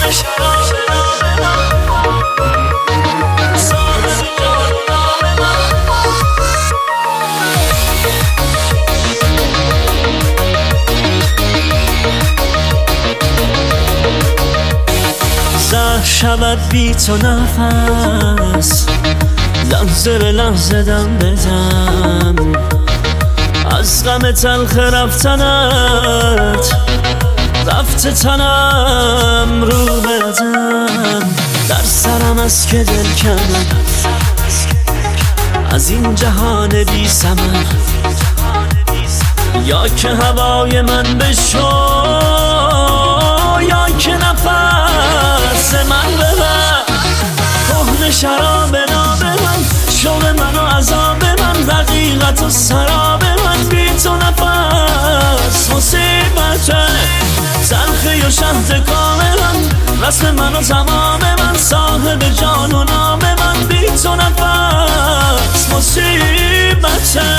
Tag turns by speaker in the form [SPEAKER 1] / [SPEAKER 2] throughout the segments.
[SPEAKER 1] زهر شود بی تو نفس، لحظه به لحظه دم بدم از غم تلخ رفتنت، رفته تنم رو بدم. در سرم است که دل کنم از این جهان بی ثمر، یا که هوای من بشو یا که نفس من ببر. کهنه شراب ناب من، شوق من و عذاب من، حقیقت و سراب من، بی تو نفس مصیبته. تلخی و شهد کاملا رسم من و تمام من، صاحب جان و نام من، بی تو نفس مصیبته.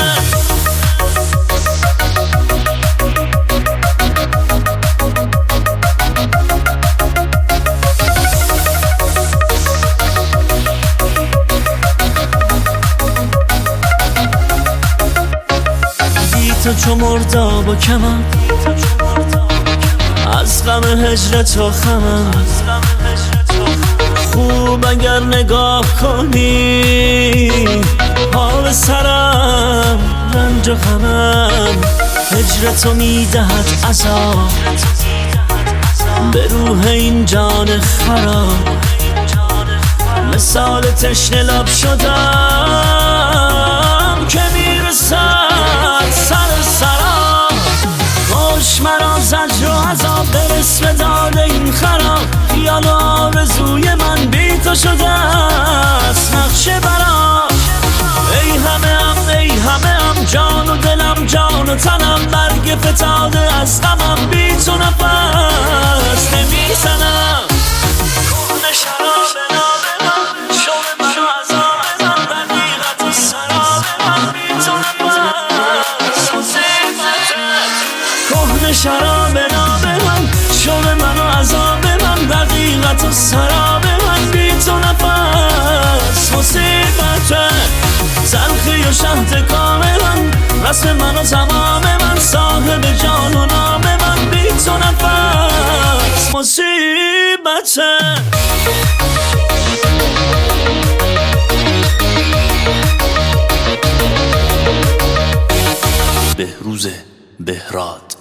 [SPEAKER 1] تو چو مرداب و کمم، از غم هجر تو خمم. خوب اگر نگاه کنی حال سرم، رنج و غمم. هجر تو میدهد عذاب به روح این جان خراب، مثال تشنه لب شدم که میرسد سر سرا. خوش مرا زجر و عذاب برس به داد این خراب، خیال و آرزوی من بی تو شده است نقشه برا. ای همه هم جان و دلم، جان و تنم، برگ فتاده از غمم، بی تو نفس نمیزنم. کهنه شراب ناب من، شوق من و عذاب من، حقیقت و سراب من، بی تو نفس مصیبته. کهنه شراب ناب من، شوق من و عذاب من، حقیقت و سراب من، بی تو نفس مصیبته. تلخی و شهد کاملا رسم من و تمام من، صاحب جان و نام من، بی تو نفس مصیبته.
[SPEAKER 2] بهروز بهراد.